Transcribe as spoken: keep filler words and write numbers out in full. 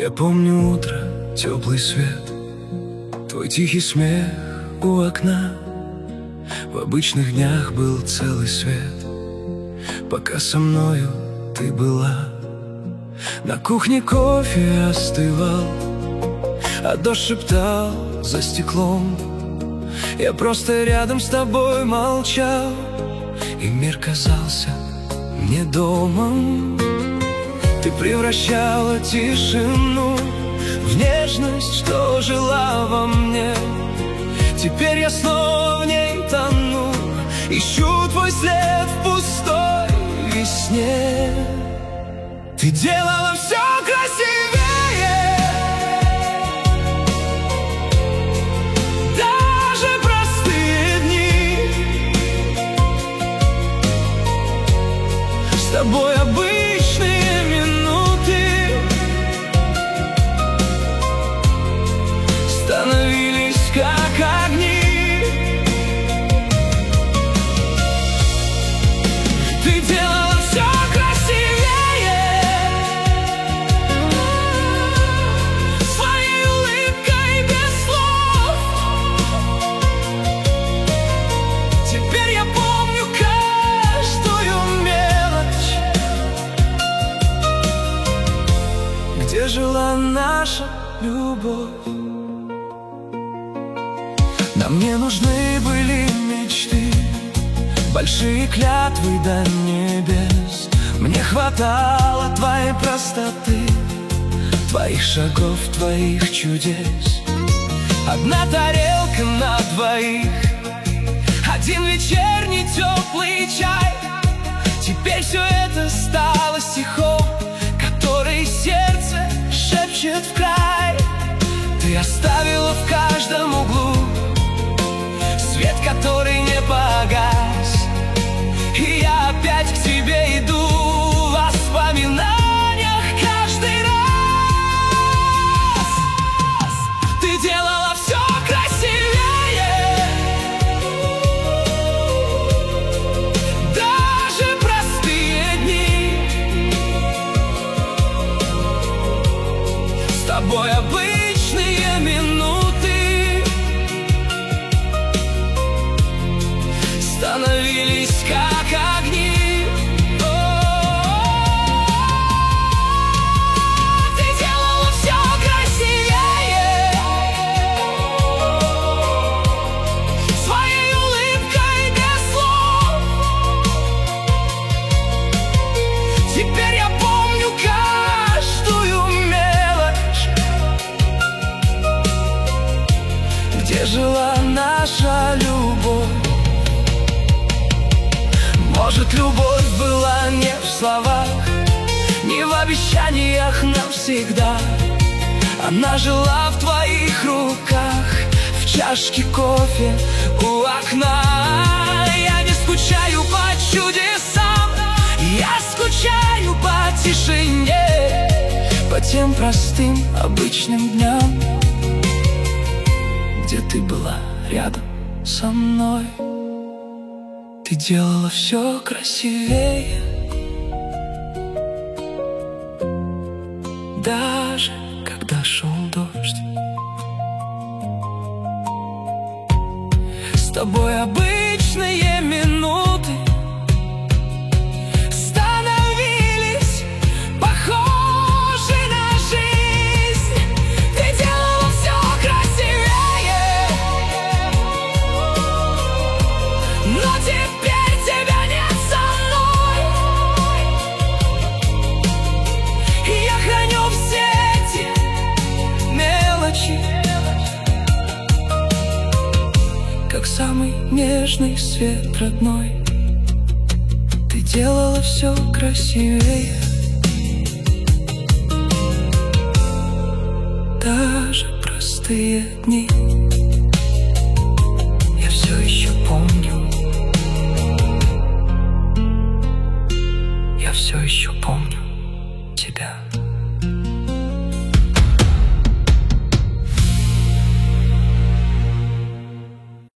Я помню утро, теплый свет, твой тихий смех у окна. В обычных днях был целый свет, пока со мною ты была. На кухне кофе остывал, а дождь шептал за стеклом. Я просто рядом с тобой молчал, и мир казался мне домом. Ты превращала тишину в нежность, что жила во мне. Теперь я снова в ней тону, ищу твой след в пустой весне. Ты делала все красивее, даже простые дни. С тобой обычные минуты становились как огни. Ты делала все красивее своей улыбкой без слов. Теперь я помню каждую мелочь, где жила наша любовь. Нам не нужны были мечты, большие клятвы до небес. Мне хватало твоей простоты, твоих шагов, твоих чудес. Одна тарелка на двоих, один вечерний теплый чай. Теперь все это стало стихом, который сердце шепчет в край. Ты оставила в каждом углу свет, который не погас, и я опять к тебе иду в воспоминаниях каждый раз. Ты делала все красивее, даже простые дни. С тобой обычные минуты становились как огни. О-о-о-о. Ты делала все красивее своей улыбкой без слов. Теперь я помню каждую мелочь, где жила наша любовь. Может, любовь была не в словах, не в обещаниях навсегда. Она жила в твоих руках, в чашке кофе у окна. Я не скучаю по чудесам, я скучаю по тишине, по тем простым обычным дням, где ты была рядом со мной. Ты делала все красивее, даже когда шел дождь. С тобой обычные минуты становились похожи на жизнь. Ты делала все красивее, но теперь тебя нет со мной. И я храню все эти мелочи, как самый нежный свет родной. Ты делала все красивее, даже простые дни.